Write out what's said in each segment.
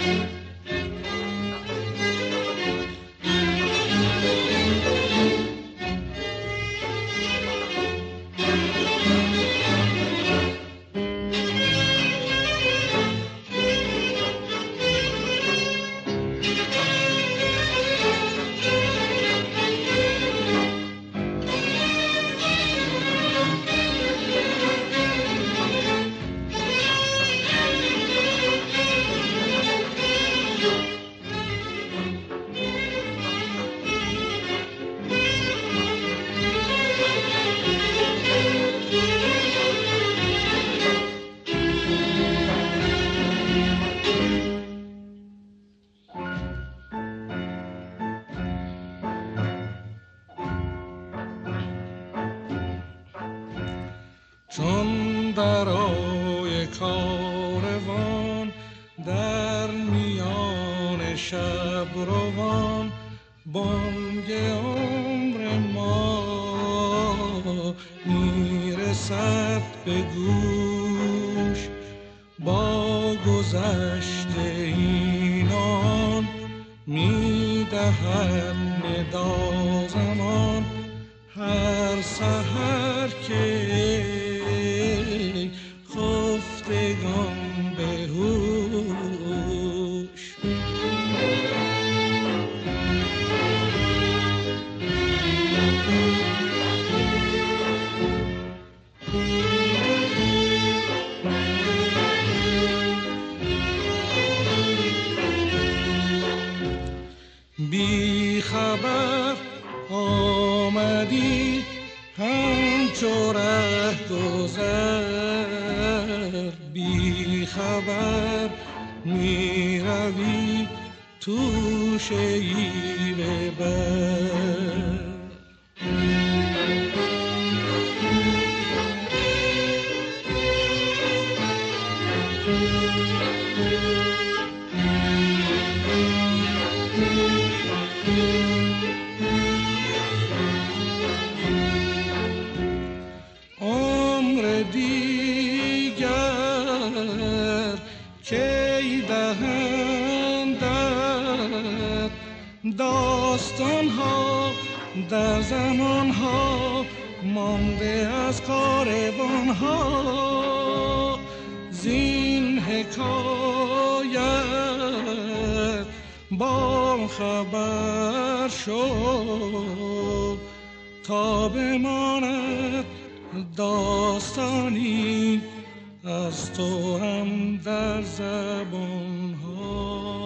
چون برای کاروان در میان شب روان بانگ عمر ما میرسد به گوش، با گذشت اینان میدهد ندا زمان. هر سحر که خفتگان به هوش، بی خبر آمدی همچو ره گذر، بی خبر می روی تو شیوه بر. عمر دیگر کی دهندت داستان ها در زمان ها مانده از کاروان ها. زین حکایت با خبر شو تا بماند داستانی از تو هم در زبان ها.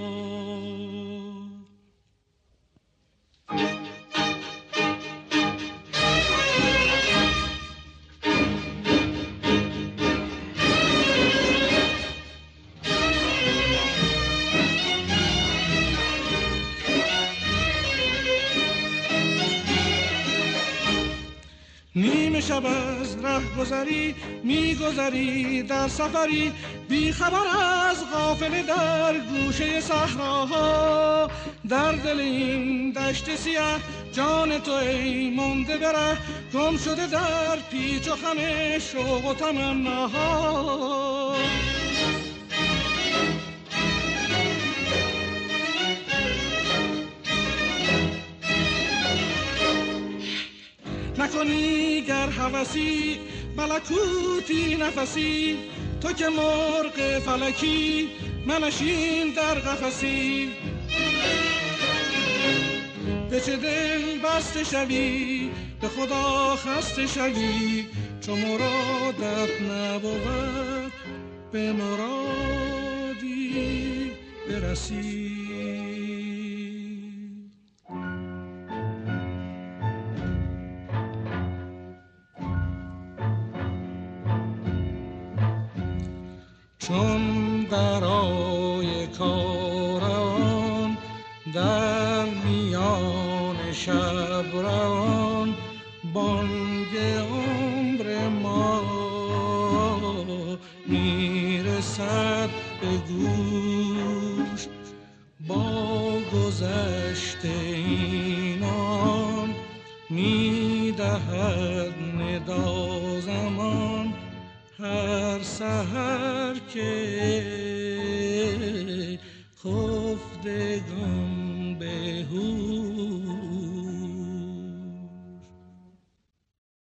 نیمه شب از ره گذری میگذری در سفری، بی خبر از قافله در گوشه صحراها. در دل این دشت سیاه جان تو ای مانده بره، گم شده در پیچ و خم شوق و تمناها. نکنی گر هوسی ملکوتی نفسی، تو که مرغ فلکی منشین در قفسی. به چه دل بسته شوی به خدا خسته شوی، چو مرادت نبود به مرادی برسی. چون برای کاروان در میان شب روان بانگ عمر ما میرسد به گوش، با گذشت اینان میدهد ندا زمان. هر سحر که خفتگان به هوش.